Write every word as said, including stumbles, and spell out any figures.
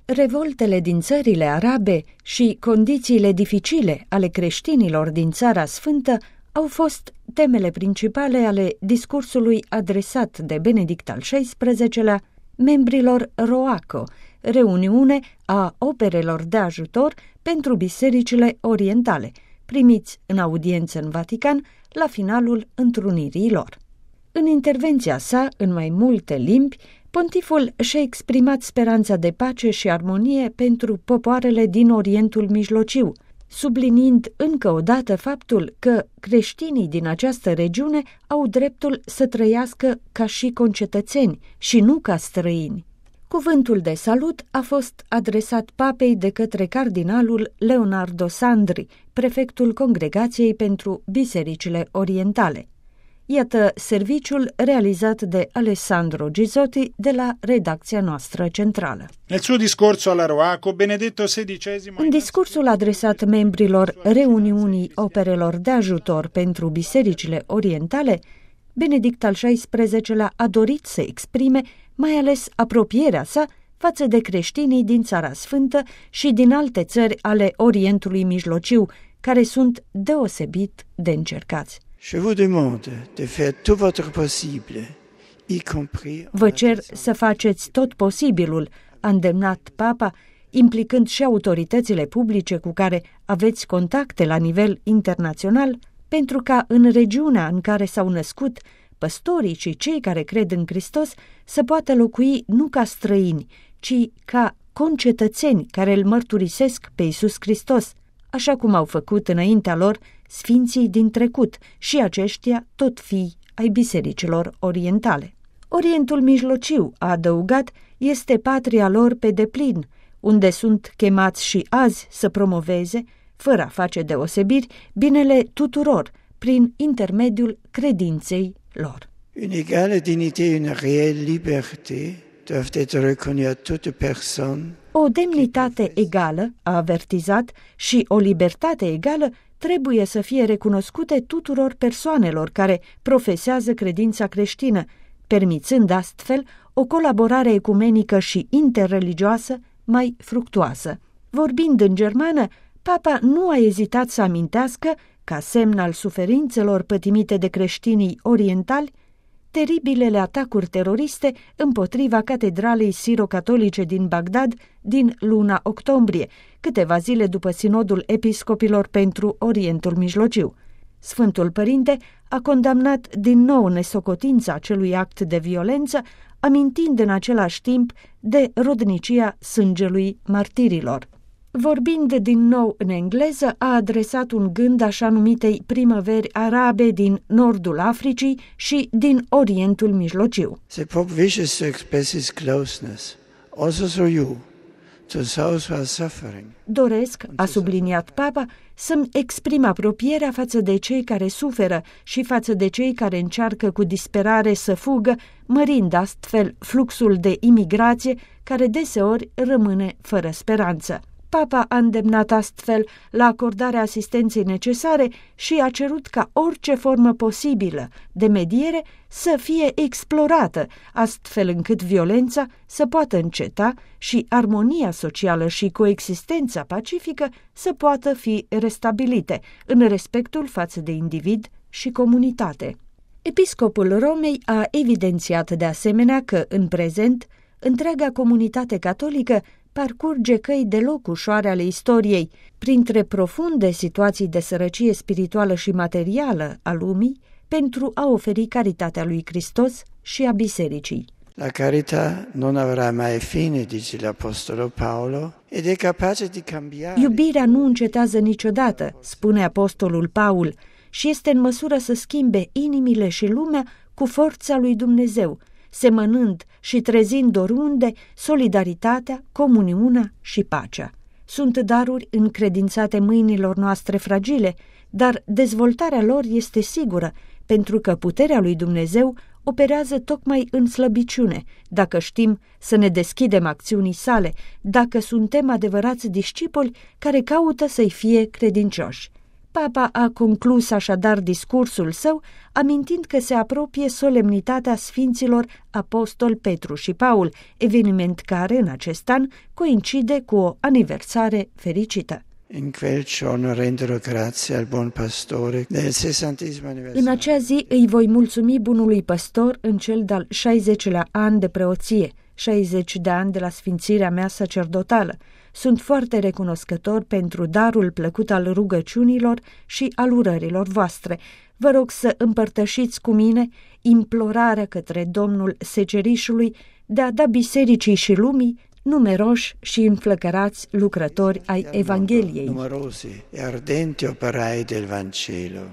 Revoltele din țările arabe și condițiile dificile ale creștinilor din Țara Sfântă au fost temele principale ale discursului adresat de Benedict al șaisprezecelea membrilor ROACO, reuniune a operelor de ajutor pentru bisericile orientale, primiți în audiență în Vatican la finalul întrunirii lor. În intervenția sa, în mai multe limbi, pontiful și-a exprimat speranța de pace și armonie pentru popoarele din Orientul Mijlociu, subliniind încă o dată faptul că creștinii din această regiune au dreptul să trăiască ca și concetățeni și nu ca străini. Cuvântul de salut a fost adresat papei de către cardinalul Leonardo Sandri, prefectul Congregației pentru Bisericile Orientale. Iată serviciul realizat de Alessandro Gizotti de la redacția noastră centrală. Nel suo discorso alla Roaco, Benedetto sedicesimo... În discursul adresat membrilor reuniunii operelor de ajutor pentru bisericile orientale, Benedict al șaisprezecelea a dorit să exprime mai ales apropierea sa față de creștinii din Țara Sfântă și din alte țări ale Orientului Mijlociu, care sunt deosebit de încercați. Je vous demande de faire tout votre possible, y compris... Vă cer să faceți tot posibilul, a îndemnat Papa, implicând și autoritățile publice cu care aveți contacte la nivel internațional, pentru ca în regiunea în care s-au născut păstorii și cei care cred în Hristos să poată locui nu ca străini, ci ca concetățeni care îl mărturisesc pe Iisus Hristos, așa cum au făcut înaintea lor sfinții din trecut și aceștia tot fii ai bisericilor orientale. Orientul Mijlociu, a adăugat, este patria lor pe deplin, unde sunt chemați și azi să promoveze, fără a face deosebiri, binele tuturor, prin intermediul credinței lor. Une égale dignité, une réelle liberté doivent être reconnues à toute personne. O demnitate egală, a avertizat, și o libertate egală trebuie să fie recunoscute tuturor persoanelor care profesează credința creștină, permițând astfel o colaborare ecumenică și interreligioasă mai fructuoasă. Vorbind în germană, Papa nu a ezitat să amintească, ca semn al suferințelor pătimite de creștinii orientali, teribilele atacuri teroriste împotriva catedralei siro-catolice din Bagdad din luna octombrie, câteva zile după sinodul episcopilor pentru Orientul Mijlociu. Sfântul Părinte a condamnat din nou nesocotința acelui act de violență, amintind în același timp de rodnicia sângelui martirilor. Vorbind din nou în engleză, a adresat un gând așa numitei primăveri arabe din nordul Africii și din Orientul Mijlociu. The Pope wishes to express his closeness, also through you, to those who are suffering. Doresc, a subliniat Papa, să-mi exprim apropierea față de cei care suferă și față de cei care încearcă cu disperare să fugă, mărind astfel fluxul de imigrație care deseori rămâne fără speranță. Papa a îndemnat astfel la acordarea asistenței necesare și a cerut ca orice formă posibilă de mediere să fie explorată, astfel încât violența să poată înceta și armonia socială și coexistența pacifică să poată fi restabilite în respectul față de individ și comunitate. Episcopul Romei a evidențiat de asemenea că, în prezent, întreaga comunitate catolică parcurge căi deloc ușoare ale istoriei, printre profunde situații de sărăcie spirituală și materială a lumii, pentru a oferi caritatea lui Hristos și a bisericii. La carità non avrà mai fine, dice l'Apostolo Paolo, ed è capace di cambiare. Iubirea nu încetează niciodată, spune apostolul Paul, și este în măsură să schimbe inimile și lumea cu forța lui Dumnezeu, semănând și trezind oriunde solidaritatea, comuniunea și pacea. Sunt daruri încredințate mâinilor noastre fragile, dar dezvoltarea lor este sigură, pentru că puterea lui Dumnezeu operează tocmai în slăbiciune, dacă știm să ne deschidem acțiunii sale, dacă suntem adevărați discipoli care caută să-i fie credincioși. Papa a conclus așadar discursul său, amintind că se apropie solemnitatea Sfinților Apostol Petru și Paul, eveniment care, în acest an, coincide cu o aniversare fericită. In quel giorno renderò grazie al buon pastore del sessantesimo anniversario. În acea zi îi voi mulțumi bunului păstor în cel de-al șaizecilea an de preoție, șaizeci de ani de la sfințirea mea sacerdotală. Sunt foarte recunoscător pentru darul plăcut al rugăciunilor și al urărilor voastre. Vă rog să împărtășiți cu mine implorarea către Domnul Secerișului de a da bisericii și lumii numeroși și înflăcărați lucrători ai Evangheliei. Numerosi e ardenti operai del Vangelo.